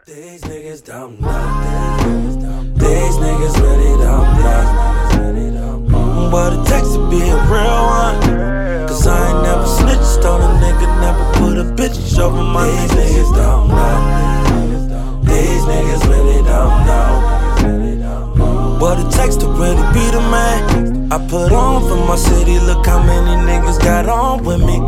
These niggas don't know. These niggas really don't know what it takes to be a real one. Cause I ain't never snitched on a nigga, never put a bitch over my niggas. These niggas don't know. These niggas really don't know what it takes to really be the man. I put on for my city, look how many niggas got on with me.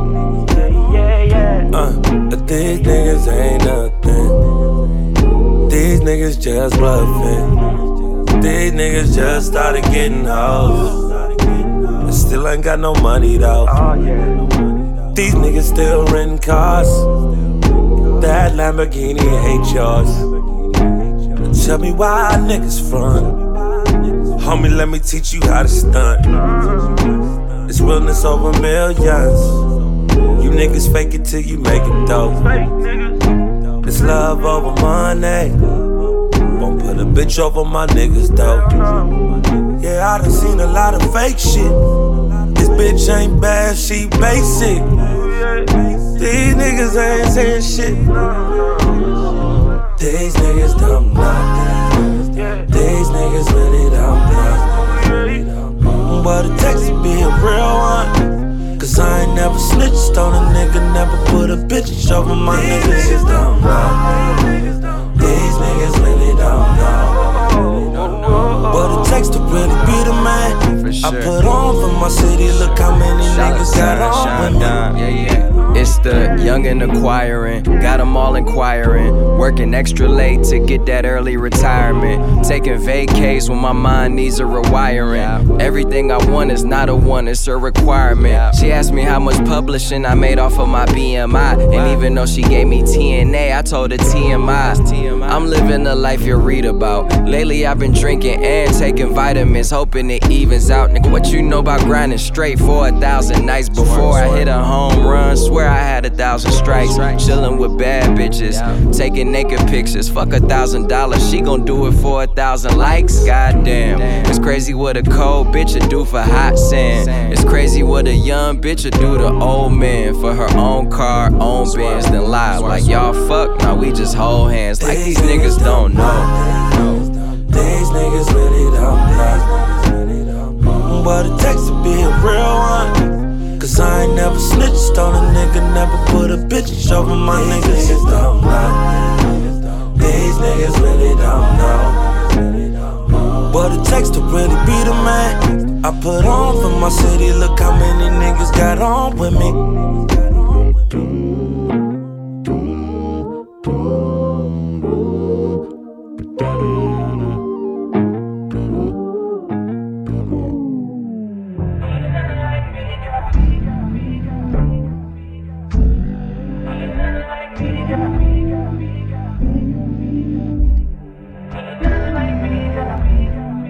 But these niggas ain't nothing. These niggas just bluffing. These niggas just started getting hoes. I still ain't got no money though. These niggas still renting cars. That Lamborghini ain't yours. Tell me why niggas front. Homie, let me teach you how to stunt. It's realness over millions. You niggas fake it till you make it dope. It's love over money. Won't put a bitch over my niggas though. Yeah, I done seen a lot of fake shit. This bitch ain't bad, she basic. These niggas ain't saying shit. These niggas don't know. These niggas really don't know what it takes to be a real one. Cause I ain't never snitched on a nigga, never put a bitch over my niggas. These niggas don't know. These niggas really don't know what it takes to really be the man. Sure. I put on for my city, look how many niggas got on with me. It's the young and acquiring, got them all inquiring. Working extra late to get that early retirement. Taking vacays when my mind needs a rewiring. Everything I want is not a want, it's a requirement. She asked me how much publishing I made off of my BMI. And even though she gave me TNA, I told her TMI. I'm living the life you read about. Lately I've been drinking and taking vitamins, hoping it evens out. Nigga, what you know about grinding straight for 1,000 nights before I hit a home run? Swear I had 1,000 strikes, chillin' with bad bitches, taking naked pictures. Fuck $1,000, she gon' do it for 1,000 likes. Goddamn, it's crazy what a cold bitch would do for hot sand. It's crazy what a young bitch would do to old man for her own car, own Benz, then lie like y'all fuck. Now we just hold hands like these niggas don't know. These niggas really don't know what it takes to be a real one. Cause I ain't never snitched on a nigga, never put a bitch over my niggas. These niggas don't know. These niggas really don't know what it takes to really be the man. I put on for my city, look how many niggas got on with me.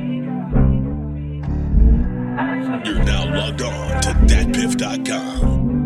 You're now logged on to datpiff.com.